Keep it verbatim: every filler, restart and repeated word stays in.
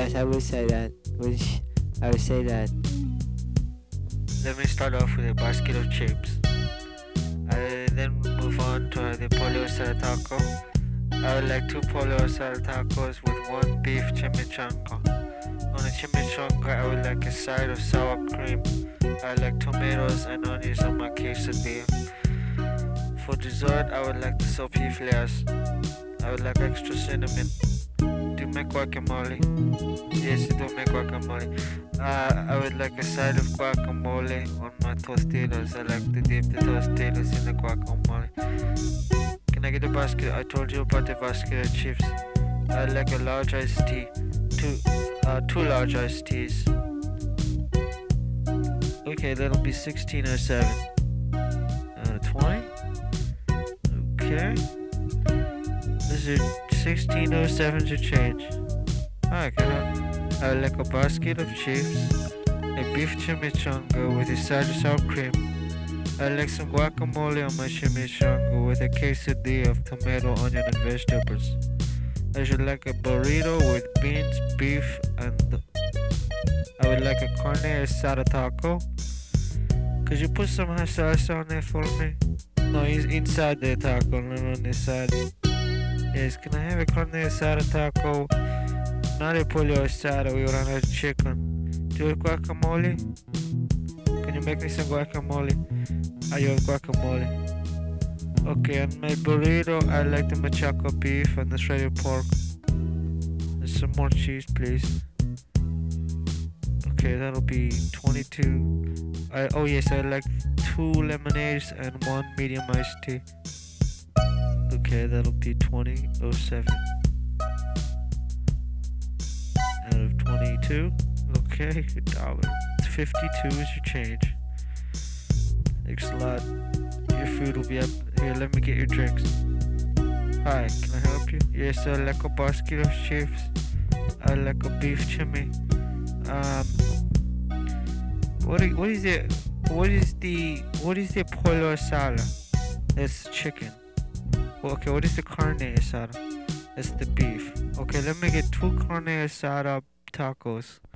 Yes, I would say that. Which I would say that. Let me start off with a basket of chips. I then move on to the pollo asada taco. I would like two pollo asada tacos with one beef chimichanga. On a chimichanga, I would like a side of sour cream. I like tomatoes and onions on my quesadilla. For dessert, I would like the sopiflias. I would like extra cinnamon. Do you make guacamole? Yes, you do make guacamole. Uh, I would like a side of guacamole on my tostitos. I like to dip the tostitos in the guacamole. Can I get a basket? I told you about the basket of chips. I'd like a large iced tea. Two, uh, two large iced teas. Okay, that'll be sixteen oh seven. Uh, twenty? Okay. This is sixteen oh seven to change. Alright, can I, I would like a basket of chips, a beef chimichanga with a side of sour cream. I like some guacamole on my chimichanga with a quesadilla of tomato, onion, and vegetables. I should like a burrito with beans, beef, and I would like a carne asada taco. Could you put some hot sauce on there for me? No, he's inside the taco, not on the side. Yes, can I have a carne asada taco? Not a pollo asada, we run out of chicken. Do you have guacamole? Can you make me some guacamole? I have guacamole. Okay, and my burrito, I like the machaca beef and the shredded pork. And some more cheese, please. Okay, that'll be twenty-two. I, oh yes, I like two lemonades and one medium iced tea. Okay, that'll be twenty oh seven. Out of twenty-two. Okay, dollar fifty-two is your change. Thanks a lot. Your food will be up here. Let me get your drinks. Hi, can I help you? Yes, I like a basket of chips. I like a beef chimney. Um, what is, what is it? What is the what is the pollo asada? That's chicken. Okay, what is the carne asada? That's the beef. Okay, let me get two carne asada tacos.